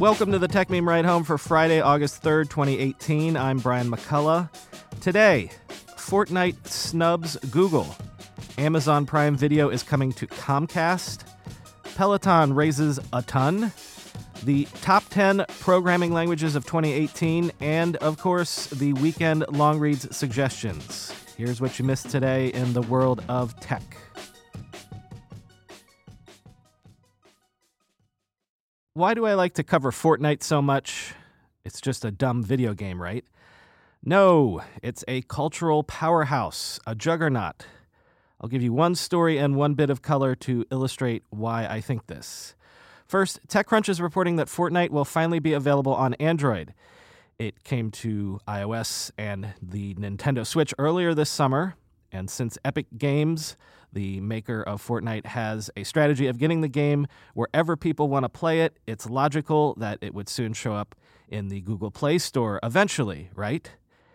Welcome to the Tech Meme Ride Home for Friday, August 3rd, 2018. I'm Brian McCullough. Today, Fortnite snubs Google. Amazon Prime Video is coming to Comcast. Peloton raises a ton. The top 10 programming languages of 2018. And, of course, the weekend long reads suggestions. Here's what you missed today in the world of tech. Why do I like to cover Fortnite so much? It's just a dumb video game, right? No, it's a cultural powerhouse, a juggernaut. I'll give you one story and one bit of color to illustrate why I think this. First, TechCrunch is reporting that Fortnite will finally be available on Android. It came to iOS and the Nintendo Switch earlier this summer, and since Epic Games, the maker of Fortnite, has a strategy of getting the game wherever people want to play it, it's logical that it would soon show up in the Google Play Store eventually, right?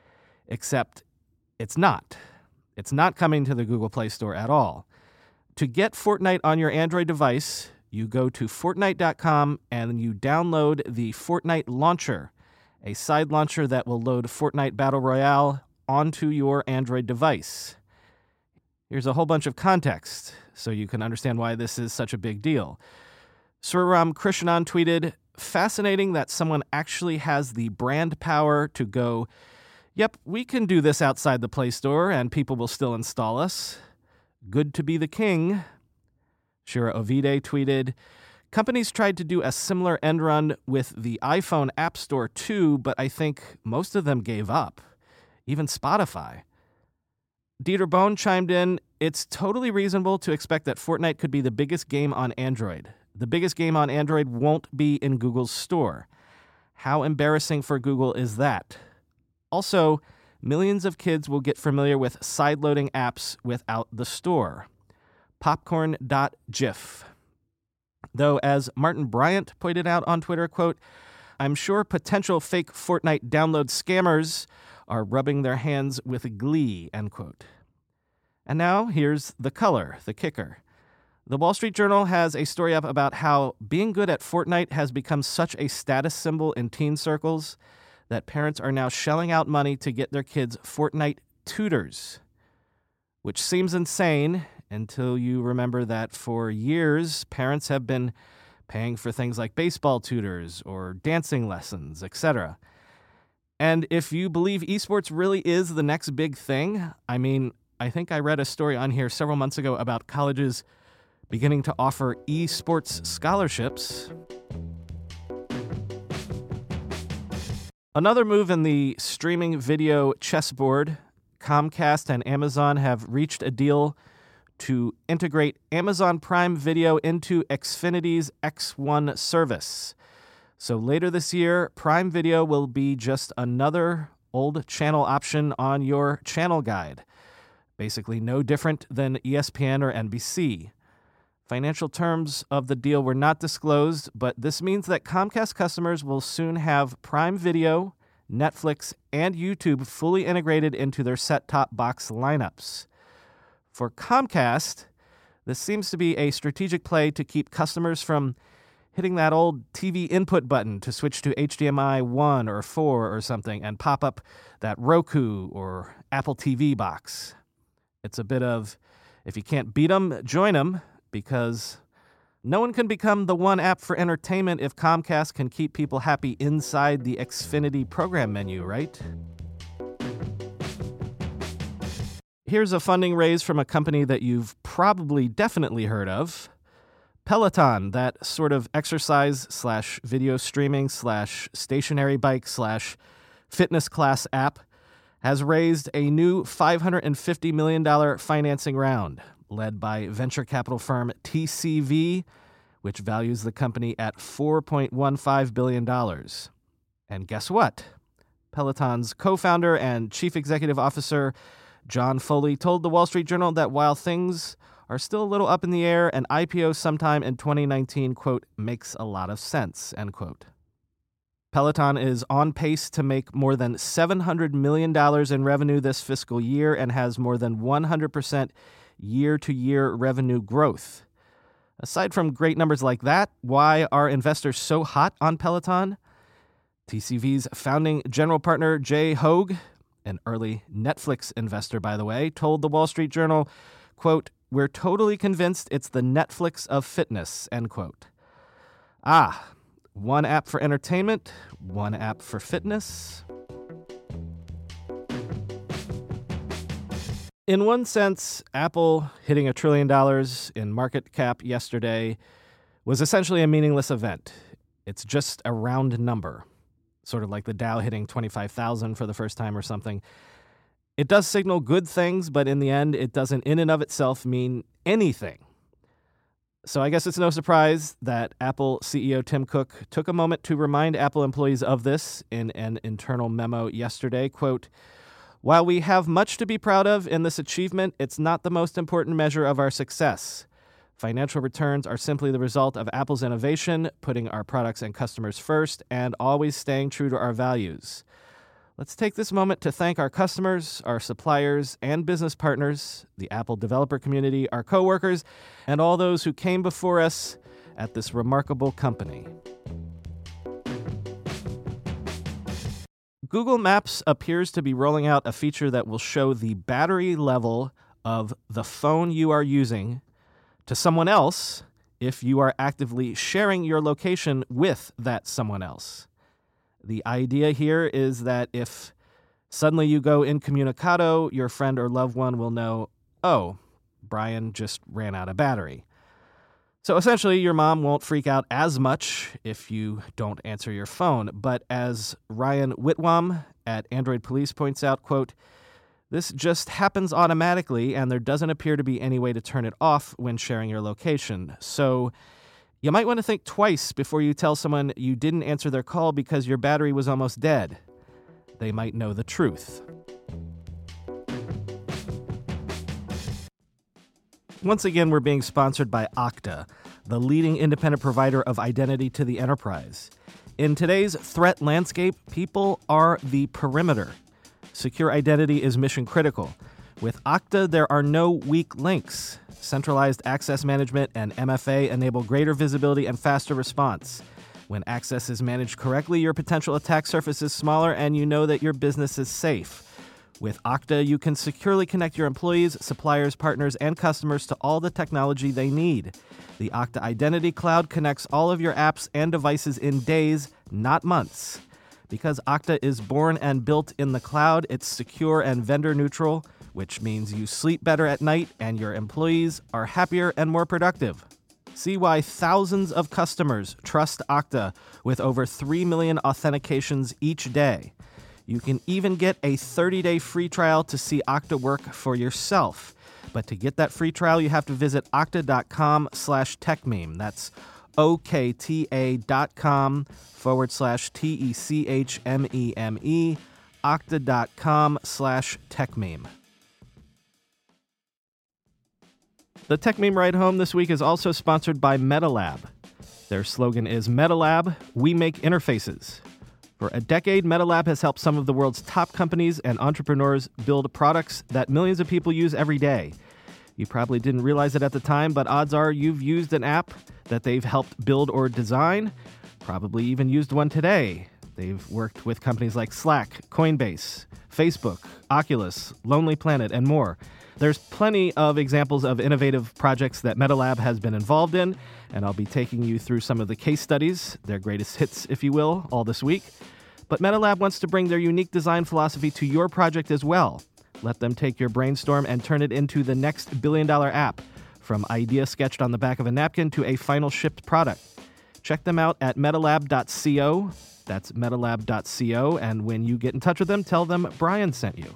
Except it's not. It's not coming to the Google Play Store at all. To get Fortnite on your Android device, you go to Fortnite.com and you download the Fortnite Launcher, a side launcher that will load Fortnite Battle Royale onto your Android device. Here's a whole bunch of context so you can understand why this is such a big deal. Sriram Krishnan tweeted, "Fascinating that someone actually has the brand power to go, yep, we can do this outside the Play Store and people will still install us. Good to be the king." Shira Ovide tweeted, "Companies tried to do a similar end run with the iPhone App Store too, but I think most of them gave up. Even Spotify." Dieter Bohn chimed in, "It's totally reasonable to expect that Fortnite could be the biggest game on Android. The biggest game on Android won't be in Google's store. How embarrassing for Google is that? Also, millions of kids will get familiar with side-loading apps without the store. Popcorn.gif." Though, as Martin Bryant pointed out on Twitter, quote, "I'm sure potential fake Fortnite download scammers are rubbing their hands with glee," end quote. And now here's the color, the kicker. The Wall Street Journal has a story up about how being good at Fortnite has become such a status symbol in teen circles that parents are now shelling out money to get their kids Fortnite tutors, which seems insane until you remember that for years, parents have been paying for things like baseball tutors or dancing lessons, etc. And if you believe esports really is the next big thing, I think I read a story on here several months ago about colleges beginning to offer esports scholarships. Another move in the streaming video chessboard, Comcast and Amazon have reached a deal to integrate Amazon Prime Video into Xfinity's X1 service. So later this year, Prime Video will be just another old channel option on your channel guide. Basically no different than ESPN or NBC. Financial terms of the deal were not disclosed, but this means that Comcast customers will soon have Prime Video, Netflix, and YouTube fully integrated into their set-top box lineups. For Comcast, this seems to be a strategic play to keep customers from hitting that old TV input button to switch to HDMI 1 or 4 or something and pop up that Roku or Apple TV box. It's a bit of, if you can't beat 'em, join 'em, because no one can become the one app for entertainment if Comcast can keep people happy inside the Xfinity program menu, right? Here's a funding raise from a company that you've probably definitely heard of. Peloton, that sort of exercise/video streaming/stationary bike/fitness class app, has raised a new $550 million financing round, led by venture capital firm TCV, which values the company at $4.15 billion. And guess what? Peloton's co-founder and chief executive officer, John Foley, told the Wall Street Journal that while things are still a little up in the air, an IPO sometime in 2019, quote, makes a lot of sense, end quote. Peloton is on pace to make more than $700 million in revenue this fiscal year and has more than 100% year-to-year revenue growth. Aside from great numbers like that, why are investors so hot on Peloton? TCV's founding general partner, Jay Hoag, an early Netflix investor, by the way, told the Wall Street Journal, quote, "We're totally convinced it's the Netflix of fitness," end quote. One app for entertainment, one app for fitness. In one sense, Apple hitting $1 trillion in market cap yesterday was essentially a meaningless event. It's just a round number, sort of like the Dow hitting 25,000 for the first time or something. It does signal good things, but in the end, it doesn't in and of itself mean anything. So I guess it's no surprise that Apple CEO Tim Cook took a moment to remind Apple employees of this in an internal memo yesterday. Quote, "While we have much to be proud of in this achievement, it's not the most important measure of our success. Financial returns are simply the result of Apple's innovation, putting our products and customers first, and always staying true to our values. Let's take this moment to thank our customers, our suppliers, and business partners, the Apple developer community, our coworkers, and all those who came before us at this remarkable company." Google Maps appears to be rolling out a feature that will show the battery level of the phone you are using to someone else if you are actively sharing your location with that someone else. The idea here is that if suddenly you go incommunicado, your friend or loved one will know, oh, Brian just ran out of battery. So essentially, your mom won't freak out as much if you don't answer your phone. But as Ryan Whitwam at Android Police points out, quote, "This just happens automatically, and there doesn't appear to be any way to turn it off when sharing your location. So you might want to think twice before you tell someone you didn't answer their call because your battery was almost dead. They might know the truth." Once again, we're being sponsored by Okta, the leading independent provider of identity to the enterprise. In today's threat landscape, people are the perimeter. Secure identity is mission critical. With Okta, there are no weak links. Centralized access management and MFA enable greater visibility and faster response. When access is managed correctly, your potential attack surface is smaller and you know that your business is safe. With Okta, you can securely connect your employees, suppliers, partners, and customers to all the technology they need. The Okta Identity Cloud connects all of your apps and devices in days, not months. Because Okta is born and built in the cloud, it's secure and vendor neutral, which means you sleep better at night and your employees are happier and more productive. See why thousands of customers trust Okta with over 3 million authentications each day. You can even get a 30-day free trial to see Okta work for yourself. But to get that free trial, you have to visit okta.com/techmeme. That's okta.com/TECHMEME, okta.com/techmeme. The Tech Meme Ride Home this week is also sponsored by MetaLab. Their slogan is MetaLab, we make interfaces. For a decade, MetaLab has helped some of the world's top companies and entrepreneurs build products that millions of people use every day. You probably didn't realize it at the time, but odds are you've used an app that they've helped build or design, probably even used one today. They've worked with companies like Slack, Coinbase, Facebook, Oculus, Lonely Planet, and more. There's plenty of examples of innovative projects that MetaLab has been involved in, and I'll be taking you through some of the case studies, their greatest hits, if you will, all this week. But MetaLab wants to bring their unique design philosophy to your project as well. Let them take your brainstorm and turn it into the next billion-dollar app, from idea sketched on the back of a napkin to a final shipped product. Check them out at metalab.co. That's metalab.co, and when you get in touch with them, tell them Brian sent you.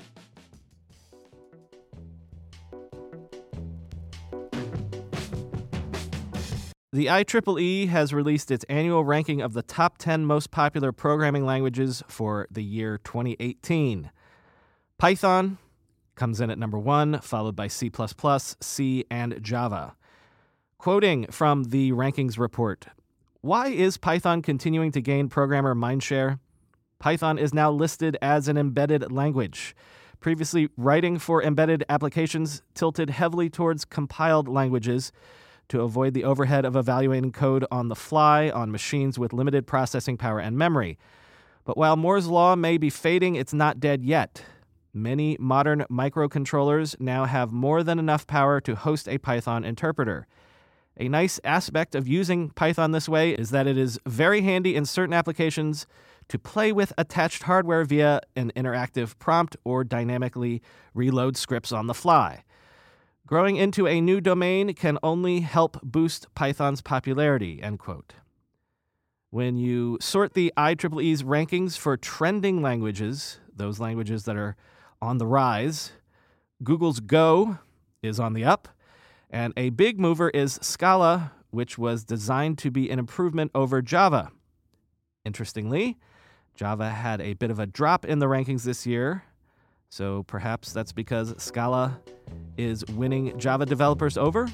The IEEE has released its annual ranking of the top 10 most popular programming languages for the year 2018. Python comes in at number 1, followed by C++, C, and Java. Quoting from the rankings report, "Why is Python continuing to gain programmer mindshare? Python is now listed as an embedded language. Previously, writing for embedded applications tilted heavily towards compiled languages. to avoid the overhead of evaluating code on the fly on machines with limited processing power and memory. But while Moore's Law may be fading, it's not dead yet. Many modern microcontrollers now have more than enough power to host a Python interpreter. A nice aspect of using Python this way is that it is very handy in certain applications to play with attached hardware via an interactive prompt or dynamically reload scripts on the fly. Growing into a new domain can only help boost Python's popularity, end quote. When you sort the IEEE's rankings for trending languages, those languages that are on the rise, Google's Go is on the up, and a big mover is Scala, which was designed to be an improvement over Java. Interestingly, Java had a bit of a drop in the rankings this year, so perhaps that's because Scala is winning Java developers over.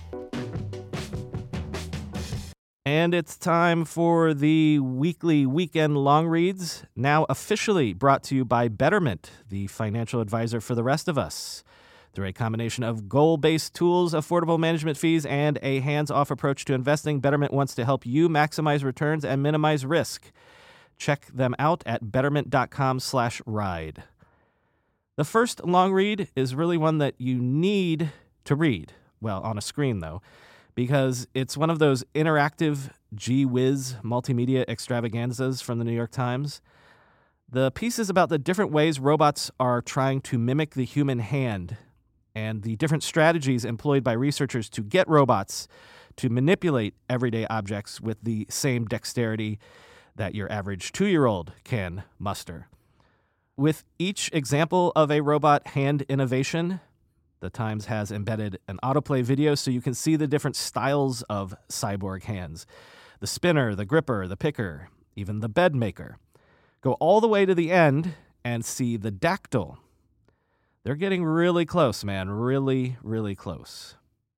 And it's time for the weekly weekend long reads, now officially brought to you by Betterment, the financial advisor for the rest of us. Through a combination of goal-based tools, affordable management fees, and a hands-off approach to investing, Betterment wants to help you maximize returns and minimize risk. Check them out at betterment.com/ride. The first long read is really one that you need to read, well, on a screen though, because it's one of those interactive gee-whiz multimedia extravaganzas from the New York Times. The piece is about the different ways robots are trying to mimic the human hand and the different strategies employed by researchers to get robots to manipulate everyday objects with the same dexterity that your average 2-year-old can muster. With each example of a robot hand innovation, the Times has embedded an autoplay video so you can see the different styles of cyborg hands. The spinner, the gripper, the picker, even the bed maker. Go all the way to the end and see the dactyl. They're getting really close, man. Really, really close.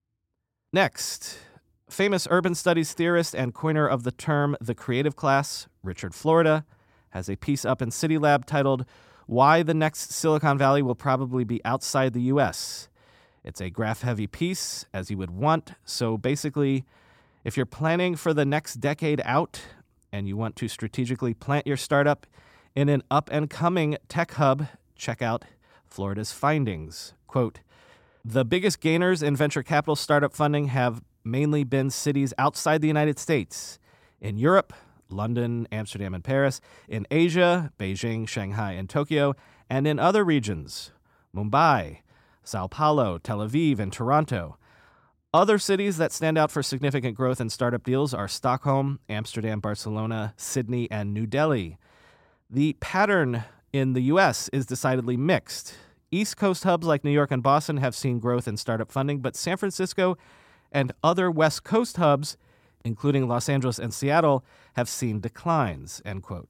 Next, famous urban studies theorist and coiner of the term the creative class, Richard Florida, has a piece up in City Lab titled Why the Next Silicon Valley Will Probably Be Outside the U.S. It's a graph-heavy piece, as you would want. So basically, if you're planning for the next decade out and you want to strategically plant your startup in an up-and-coming tech hub, check out Florida's findings. Quote, the biggest gainers in venture capital startup funding have mainly been cities outside the United States. In Europe, London, Amsterdam, and Paris. In Asia, Beijing, Shanghai, and Tokyo. And in other regions, Mumbai, Sao Paulo, Tel Aviv, and Toronto. Other cities that stand out for significant growth in startup deals are Stockholm, Amsterdam, Barcelona, Sydney, and New Delhi. The pattern in the U.S. is decidedly mixed. East Coast hubs like New York and Boston have seen growth in startup funding, but San Francisco and other West Coast hubs, including Los Angeles and Seattle, have seen declines, end quote.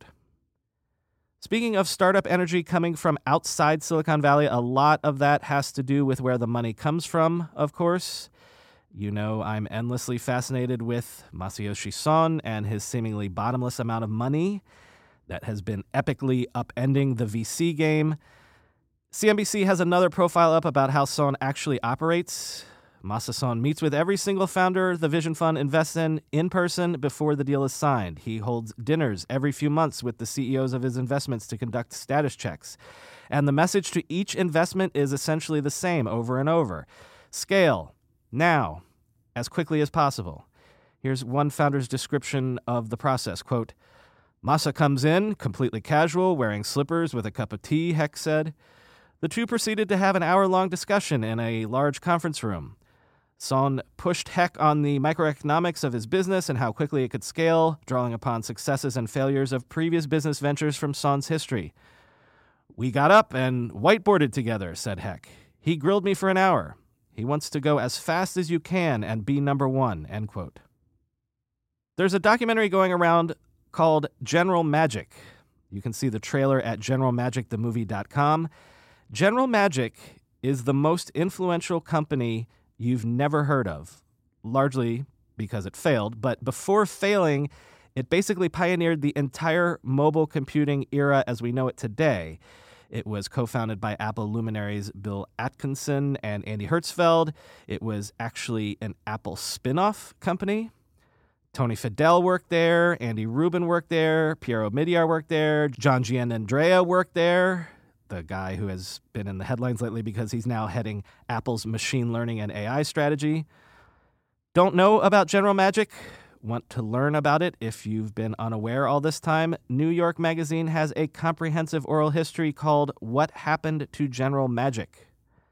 Speaking of startup energy coming from outside Silicon Valley, a lot of that has to do with where the money comes from, of course. You know, I'm endlessly fascinated with Masayoshi Son and his seemingly bottomless amount of money that has been epically upending the VC game. CNBC has another profile up about how Son actually operates. Masa Son meets with every single founder the Vision Fund invests in person before the deal is signed. He holds dinners every few months with the CEOs of his investments to conduct status checks. And the message to each investment is essentially the same over and over. Scale, now, as quickly as possible. Here's one founder's description of the process. Quote, Masa comes in, completely casual, wearing slippers with a cup of tea, Heck said. The two proceeded to have an hour-long discussion in a large conference room. Son pushed Heck on the microeconomics of his business and how quickly it could scale, drawing upon successes and failures of previous business ventures from Son's history. We got up and whiteboarded together, said Heck. He grilled me for an hour. He wants to go as fast as you can and be number one, end quote. There's a documentary going around called General Magic. You can see the trailer at generalmagicthemovie.com. General Magic is the most influential company you've never heard of, largely because it failed. But before failing, it basically pioneered the entire mobile computing era as we know it today. It was co-founded by Apple luminaries Bill Atkinson and Andy Hertzfeld. It was actually an Apple spin-off company. Tony Fadell worked there, Andy Rubin worked there, Piero Midyar worked there, John Giannandrea worked there, the guy who has been in the headlines lately because he's now heading Apple's machine learning and AI strategy. Don't know about General Magic? Want to learn about it if you've been unaware all this time? New York Magazine has a comprehensive oral history called What Happened to General Magic.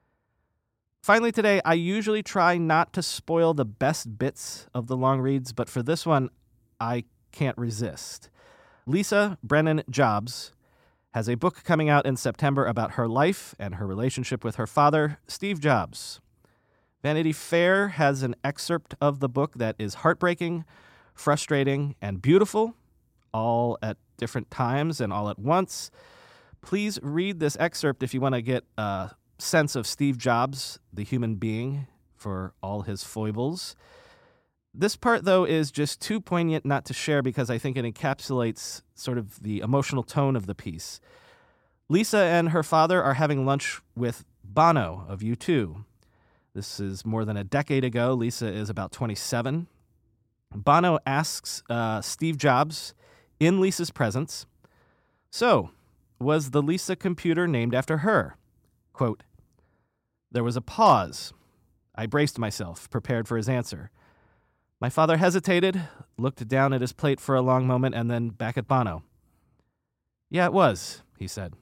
Finally today, I usually try not to spoil the best bits of the long reads, but for this one, I can't resist. Lisa Brennan Jobs has a book coming out in September about her life and her relationship with her father, Steve Jobs. Vanity Fair has an excerpt of the book that is heartbreaking, frustrating, and beautiful, all at different times and all at once. Please read this excerpt if you want to get a sense of Steve Jobs, the human being, for all his foibles. This part, though, is just too poignant not to share because I think it encapsulates sort of the emotional tone of the piece. Lisa and her father are having lunch with Bono of U2. This is more than a decade ago. Lisa is about 27. Bono asks Steve Jobs, in Lisa's presence, "So, was the Lisa computer named after her?" Quote, "There was a pause. I braced myself, prepared for his answer. My father hesitated, looked down at his plate for a long moment, and then back at Bono. 'Yeah, it was,' he said.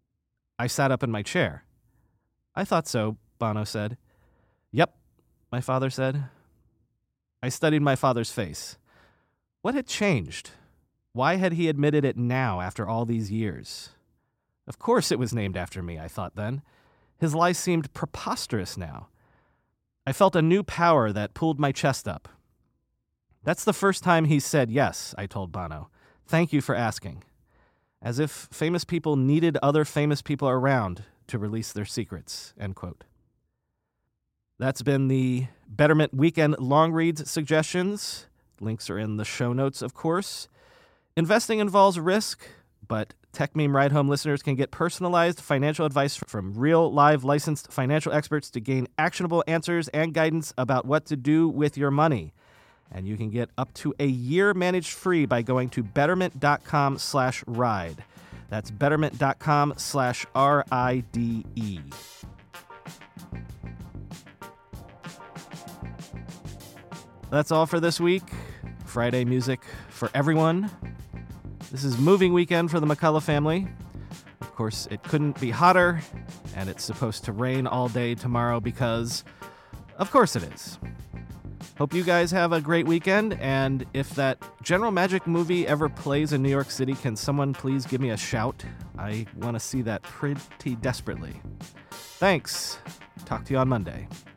I sat up in my chair. 'I thought so,' Bono said. 'Yep,' my father said. I studied my father's face. What had changed? Why had he admitted it now after all these years? Of course it was named after me, I thought then. His lie seemed preposterous now. I felt a new power that pulled my chest up. That's the first time he said yes, I told Bono. Thank you for asking. As if famous people needed other famous people around to release their secrets, end quote. That's been the Betterment Weekend Long Reads suggestions. Links are in the show notes, of course. Investing involves risk, but Tech Meme Ride Home listeners can get personalized financial advice from real, live, licensed financial experts to gain actionable answers and guidance about what to do with your money. And you can get up to a year managed free by going to betterment.com/ride. That's betterment.com/RIDE. That's all for this week. Friday music for everyone. This is moving weekend for the McCullough family. Of course, it couldn't be hotter, and it's supposed to rain all day tomorrow because, of course it is. Hope you guys have a great weekend, and if that General Magic movie ever plays in New York City, can someone please give me a shout? I want to see that pretty desperately. Thanks. Talk to you on Monday.